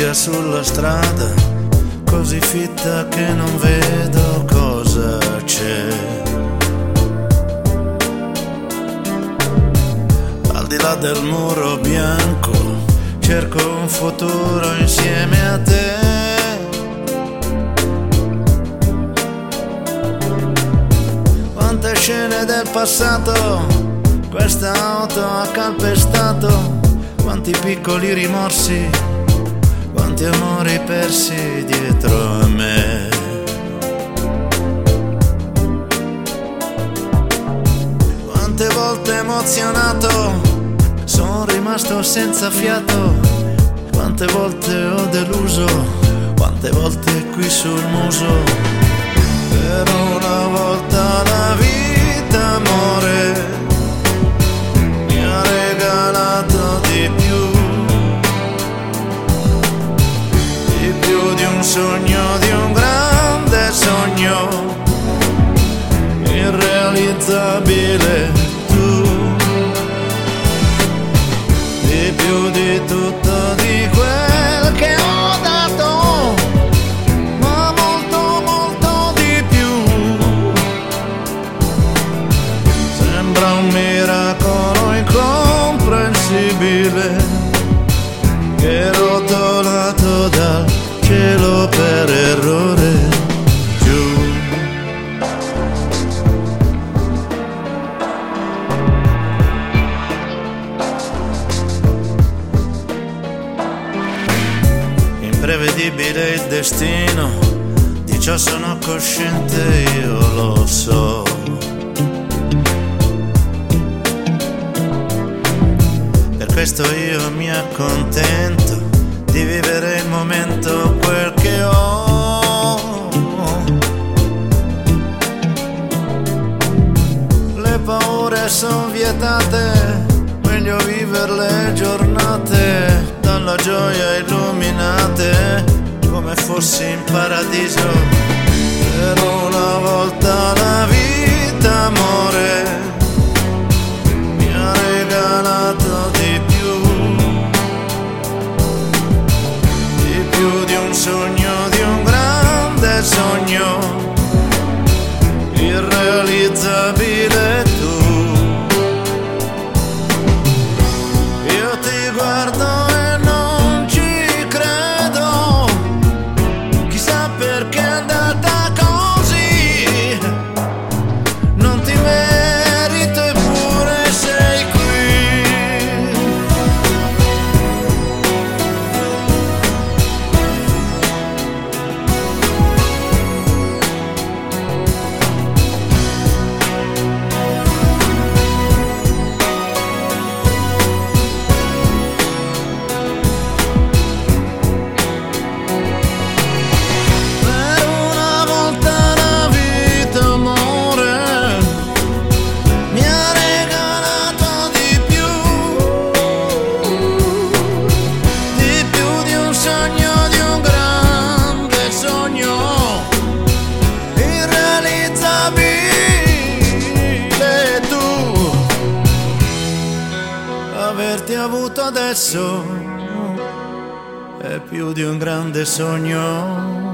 chiusa sulla strada, così fitta che non vedo cosa c'è. Al di là del muro bianco cerco un futuro insieme a te. Quante scene del passato questa auto ha calpestato, quanti piccoli rimorsi, quanti amori persi dietro a me. Quante volte emozionato sono rimasto senza fiato, quante volte ho deluso, quante volte qui sul muso. Per una volta la vita, amore, mi ha regalato di più di un sogno, di un grande sogno, irrealizzabile tu, di più di tutto di quel che ho dato, ma molto molto di più. Sembra un miracolo incomprensibile che è rotolato dal cielo per errore giù. Imprevedibile il destino, di ciò sono cosciente, io lo so. Per questo io mi accontento di vivere il momento, quel che ho. Le paure son vietate, meglio vivere le giornate dalla gioia illuminate, come fossi in paradiso. Per una volta la vita, amore, mi ha regalato di più di un sogno, di un grande sogno, irrealizzabile tu. Io ti guardo e non ci credo, chissà perché è andata così, non ti merito eppure sei qui. Averti avuto adesso è più di un grande sogno.